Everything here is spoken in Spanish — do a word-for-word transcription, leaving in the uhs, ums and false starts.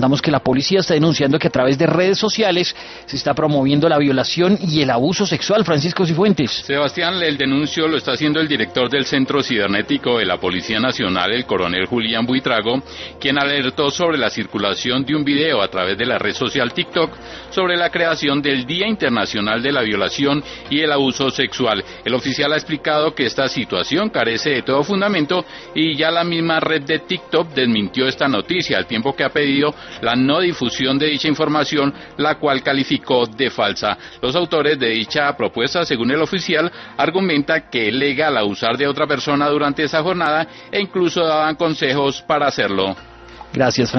Damos que la policía está denunciando que a través de redes sociales se está promoviendo la violación y el abuso sexual. Francisco Cifuentes. Sebastián, el denuncio lo está haciendo el director del Centro Cibernético de la Policía Nacional, el coronel Julián Buitrago, quien alertó sobre la circulación de un video a través de la red social TikTok sobre la creación del Día Internacional de la Violación y el Abuso Sexual. El oficial ha explicado que esta situación carece de todo fundamento y ya la misma red de TikTok desmintió esta noticia, al tiempo que ha pedido la no difusión de dicha información, la cual calificó de falsa. Los autores de dicha propuesta, según el oficial, argumenta que es legal abusar de otra persona durante esa jornada e incluso daban consejos para hacerlo. Gracias.